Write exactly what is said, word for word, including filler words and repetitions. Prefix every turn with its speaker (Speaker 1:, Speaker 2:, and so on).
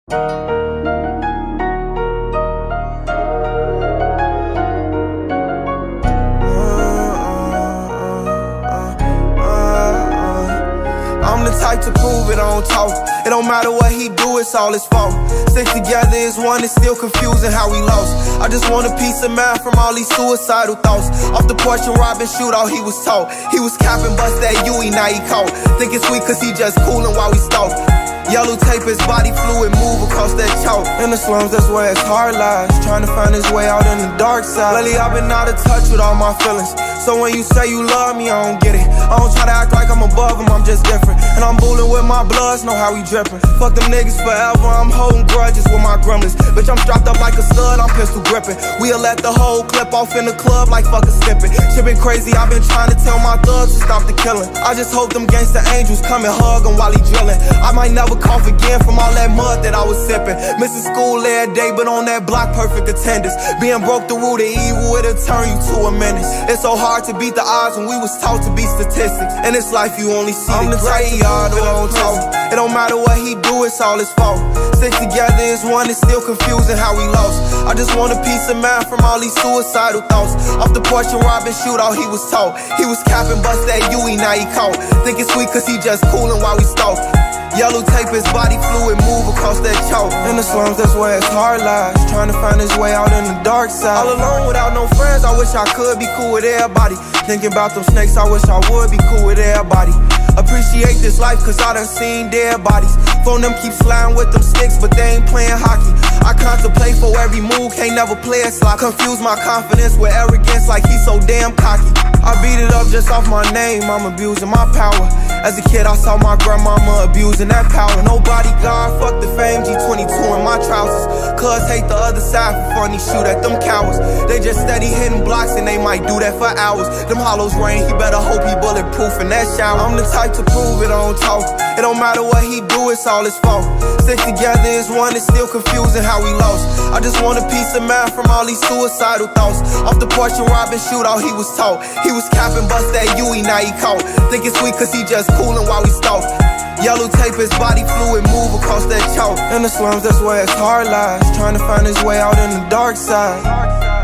Speaker 1: I'm the type to prove it, I don't talk. It don't matter what he do, it's all his fault. Stick together as one, it's still confusing how we lost. I just want a piece of mind from all these suicidal thoughts. Off the porch and robbing shootout, he was taught. He was capping, bust that U E, now he caught. Think it's sweet cause he just coolin' while we stalk. Yellow tape, his body fluid, move across that chalk. In the slums, that's where his heart lies. Trying to find his way out in the dark side. Lately, I've been out of touch with all my feelings. So when you say you love me, I don't get it. I don't try to act like I'm above him, I'm just different. And I'm bullin' with my bloods, know how we drippin'. Fuck them niggas forever, I'm holding grudges with my gremlins. Bitch, I'm strapped up like a stud, I'm pistol grippin'. We'll let the whole clip off in the club like fuck a skippin'. Shit been crazy, I've been trying to tell my thugs to stop the killin'. I just hope them gangsta angels come and hug him while he drillin'. I might never cough again from all that mud that I was sippin'. Missing school every day, but on that block, perfect attendance. Being broke the root of evil, it'll turn you to a menace. It's so hard to beat the odds when we was taught to be statistics. In this life, you only see I'm the graveyard, it don't talk. It don't matter what he do, it's all his fault. Stick together as one, it's still confusing how we lost. I just want a piece of mind from all these suicidal thoughts. Off the porch and robbing shootout, he was taught. He was capping, bust that U E, now he caught. Think it's sweet cause he just coolin' while we stalk. Yellow tape, his body fluid, move across that chalk. In the slums, that's where his heart lies. Trying to find his way out in the dark side. All alone without no friends, I wish I could be cool with everybody. Thinking about them snakes, I wish I would be cool with everybody. Appreciate this life cause I done seen dead bodies. Phone them keep sliding with them sticks, but they ain't playing hockey. I contemplate for every move, can't never play it slot. Confuse my confidence with arrogance like he's so damn cocky. I beat it up just off my name, I'm abusing my power. As a kid I saw my grandmama abusing that power. Nobody God, fuck the fame, G twenty-two in my trousers. Cuz hate the other side for funny, shoot at them cowards. They just steady hitting blocks and they might do that for hours. Them hollows rain, he better hope he bulletproof in that shower. I'm the type to prove it, I don't talk. It don't matter what he do, it's all his fault. Stick together as one, it's still confusing how we lost. I just want a piece of mind from all these suicidal thoughts. Off the porch and robbing shootout, he was taught. He was capping, bust that U E, now he caught. Think it's sweet cause he just coolin' while we stalk. Yellow tape, his body fluid, move across that chalk. In the slums, that's where his heart lies. Trying to find his way out in the dark side.